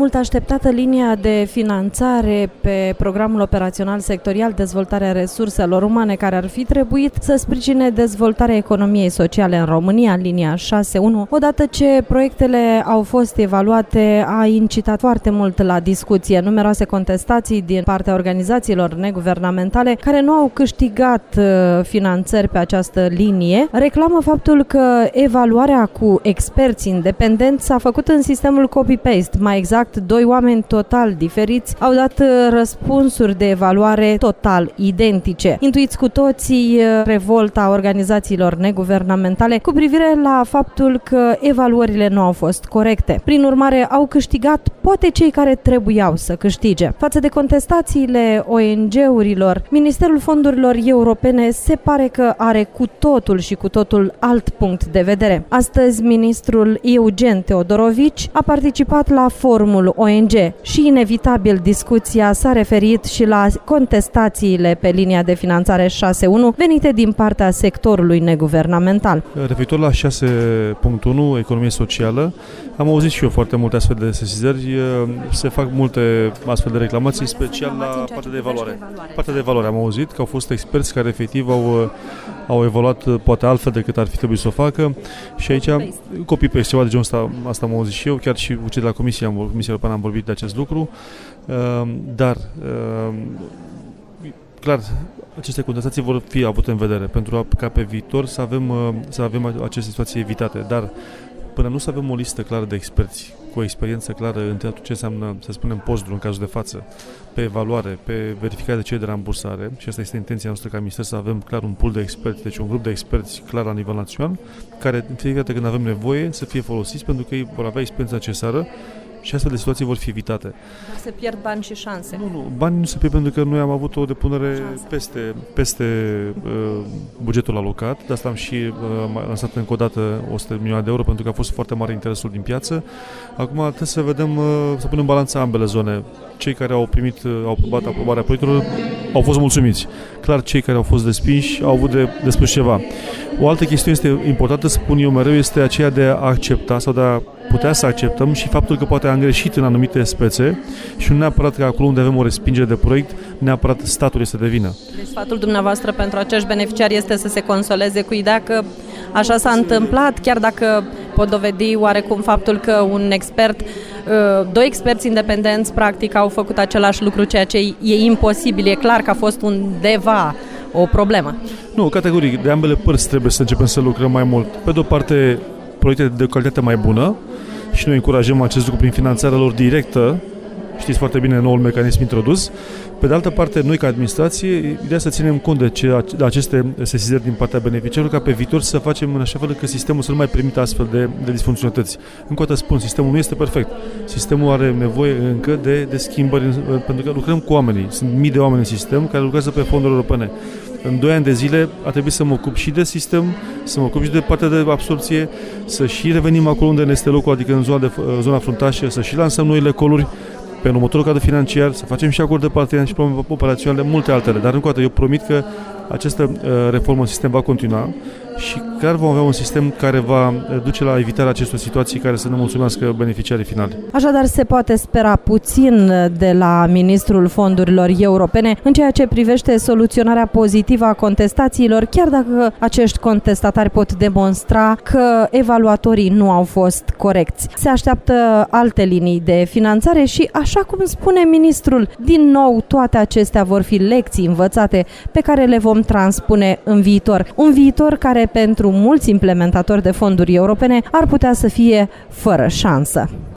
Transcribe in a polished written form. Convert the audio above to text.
Mult așteptată linia de finanțare pe programul operațional sectorial Dezvoltarea Resurselor Umane, care ar fi trebuit să sprijine dezvoltarea economiei sociale în România, linia 6.1. Odată ce proiectele au fost evaluate, a incitat foarte mult la discuție. Numeroase contestații din partea organizațiilor neguvernamentale care nu au câștigat finanțări pe această linie reclamă faptul că evaluarea cu experți independenți s-a făcut în sistemul copy-paste. Mai exact, doi oameni total diferiți au dat răspunsuri de evaluare total identice. Intuiți cu toții revolta organizațiilor neguvernamentale cu privire la faptul că evaluările nu au fost corecte. Prin urmare, au câștigat poate cei care trebuiau să câștige. Față de contestațiile ONG-urilor, Ministerul Fondurilor Europene se pare că are cu totul și cu totul alt punct de vedere. Astăzi, ministrul Eugen Teodorovici a participat la forumul ONG și, inevitabil, discuția s-a referit și la contestațiile pe linia de finanțare 6.1 venite din partea sectorului neguvernamental. Referitor la 6.1, economie socială, am auzit și eu foarte multe astfel de sesizări. Se fac multe astfel de reclamații, special la partea de evaluare. Partea de evaluare am auzit că au fost experți care efectiv au evaluat poate altfel decât ar fi trebuit să o facă și aici copy-paste, ceva de genul ăsta, asta am auzit și eu, chiar și cei de la Comisia Europeană am vorbit de acest lucru, dar clar, aceste contestații vor fi avute în vedere pentru ca pe viitor să avem aceste situații evitate, dar până nu să avem o listă clară de experți cu o experiență clară în tot ce înseamnă, să spunem, post-drum, în cazul de față, pe evaluare, pe verificare de cereri de rambursare, și asta este intenția noastră ca minister, să avem clar un pool de experți, deci un grup de experți clar la nivel național, care în fiecare dată când avem nevoie să fie folosiți pentru că ei vor avea experiența necesară și astfel de situații vor fi evitate. Dar se pierd bani și șanse. Nu, bani nu se pierd pentru că noi am avut o depunere peste bugetul alocat, de asta am și lansat încă o dată 100 milioane de euro pentru că a fost foarte mare interesul din piață. Acum trebuie să vedem, să punem balanța ambele zone. Cei care au primit, au aprobat aprobarea proiectelor au fost mulțumiți. Clar, cei care au fost respinși au avut de spus ceva. O altă chestiune este importantă, spun eu mereu, este aceea de a accepta sau de a putea să acceptăm și faptul că poate am greșit în anumite spețe și nu neapărat că acolo unde avem o respingere de proiect, neapărat statul este de vină. Deci sfatul dumneavoastră pentru acești beneficiari este să se consoleze cu ideea că așa s-a întâmplat, chiar dacă pot dovedi oarecum faptul că un expert, doi experți independenți practic au făcut același lucru, ceea ce e imposibil, e clar că a fost undeva o problemă. Nu, categoric, de ambele părți trebuie să începem să lucrăm mai mult. Pe de o parte, proiecte de calitate mai bună și noi încurajăm acest lucru prin finanțarea lor directă. Știți foarte bine noul mecanism introdus. Pe de altă parte, noi ca administrație, ideea să ținem cont de aceste sesizări din partea beneficiarilor, ca pe viitor să facem în așa fel că sistemul să nu mai permită astfel de disfuncționalități. Încă o dată spun, sistemul nu este perfect. Sistemul are nevoie încă de schimbări, pentru că lucrăm cu oamenii. Sunt mii de oameni în sistem care lucrează pe fonduri europene. În 2 ani de zile a trebuit să mă ocup și de sistem, să mă ocup și de partea de absorpție, să și revenim acolo unde ne este locul, adică în zona fruntașă, să și lansăm noile coluri pe următorul cadru financiar, să facem și acord de parteneriat și programe operaționale, multe altele. Dar încă o dată, eu promit că această reformă în sistem va continua și clar vom avea un sistem care va duce la evitarea acestor situații care să ne mulțumească beneficiarii finali. Așadar, se poate spera puțin de la Ministrul Fondurilor Europene în ceea ce privește soluționarea pozitivă a contestațiilor, chiar dacă acești contestatari pot demonstra că evaluatorii nu au fost corecți. Se așteaptă alte linii de finanțare și, așa cum spune ministrul, din nou toate acestea vor fi lecții învățate pe care le vom transpune în viitor. Un viitor care pentru mulți implementatori de fonduri europene ar putea să fie fără șansă.